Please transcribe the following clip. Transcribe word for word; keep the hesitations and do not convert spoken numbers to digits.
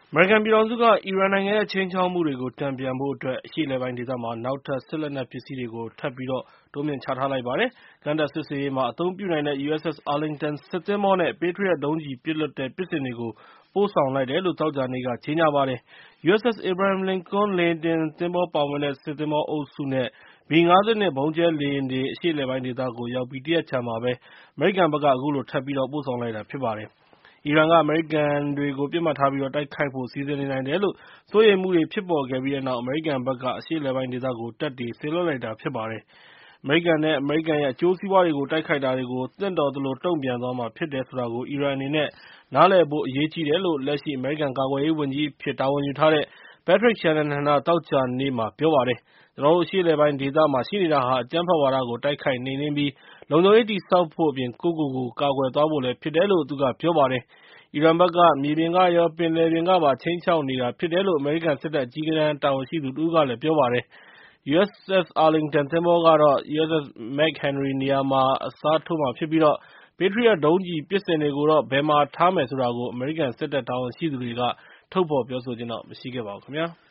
အမေရိကန်ပြည်ထောင်စုက အီရန်နိုင်ငံရဲ့ ခြိမ်းခြောက်မှုတွေကို တန်ပြန်ဖို့အတွက် အရှေ့အလယ်ပိုင်းဒေသမှာ နောက်ထပ် စစ်လက်နက်ပစ္စည်းတွေကို ထပ်ပြီးတော့ တိုးမြှင့်ချထားလိုက်ပါတယ်။ ကမ်းတက်စစ်ဆင်ရေးမှာ အသုံးပြုနိုင်တဲ့ ယူအက်စ်အက်စ် Arlington စစ်သင်္ဘောနဲ့ Patriot ဒုံးကျည်ပစ်လွှတ်တဲ့ ပစ်စင်တွေကို ပို့ဆောင်လိုက်တယ်လို့ သောကြာနေ့က ကြေညာပါတယ်။ ယူအက်စ်အက်စ် Abraham Lincoln လေယာဉ်တင်သင်္ဘောပါဝင်တဲ့ စစ်သင်္ဘောအုပ်စုနဲ့ မီ ၅၂ ဗုံးကြဲလေယာဉ်တွေ အရှေ့အလယ်ပိုင်းဒေသကို ရောက်ပြီး တရက်အကြာမှာပဲ အမေရိကန်ဘက်က အခုလို ထပ်ပြီးတော့ ပို့ဆောင်လိုက်တာဖြစ်ပါတယ်။ အီရန်က အမေရိကန်တွေကို ပစ်မှတ်ထားပြီး တိုက်ခိုက်ဖို့ စီစဉ်နေနိုင်တယ်လို့ စိုးရိမ်မှုတွေဖြစ်ပေါ်ခဲ့ပြီးတဲ့နောက် အမေရိကန်ဘက်က အရှေ့အလယ်ပိုင်းဒေသကို တပ်တွေစေလွှတ်လိုက်တာဖြစ်ပါတယ်။ အမေရိကန်နဲ့ အမေရိကန်ရဲ့ အကျိုးစီးပွားတွေကို တိုက်ခိုက်တာတွေကို သင့်တော်သလို တုံ့ပြန်သွားမှာဖြစ်တယ်ဆိုတာကို အီရန်အနေနဲ့ နားလည်ဖို့ အရေးကြီးတယ်လို့ လက်ရှိ အမေရိကန်ကာကွယ်ရေးဝန်ကြီးအဖြစ် တာဝန်ယူထားတဲ့ Patrick Shanahan က သောကြာနေ့မှာ ပြောပါတယ်။ ကျနော်တို့ အရှေ့အလယ်ပိုင်းဒေသမှာ ရှိနေတာဟာ အကြမ်းဖက်ဝါဒကို တိုက်ခိုက်နှိမ်နင်းပြီး လုံခြုံရေးတည်ဆောက်ဖို့အပြင် ကိုယ့်ကိုယ်ကို ကာကွယ်သွားဖို့လည်း ဖြစ်တယ်လို့ သူကပြောပါတယ်။ အီရန်ဘက်က မြေပြင်ကရော ပင်လယ်ပြင်ကပါ ခြိမ်းခြောက်နေတာဖြစ်တယ်လို့ အမေရိကန်စစ်တပ် အကြီးတန်းတာဝန်ရှိသူတဦးကလည်း ပြောပါတယ်။ ယူအက်စ်အက်စ် Arlington သင်္ဘောကတော့ ယူအက်စ်အက်စ် McHenry နေရာမှာ အစားထိုးမှာဖြစ်ပြီး Patriot ဒုံးကျည်ပစ်စင်တွေကိုတော့ ဘယ်မှာထားမယ်ဆိုတာကို အမေရိကန်စစ်တပ်တာဝန်ရှိသူတွေက ထုတ်ဖော်ပြောဆိုခြင်းမရှိခဲ့ပါဘူးခင်ဗျာ။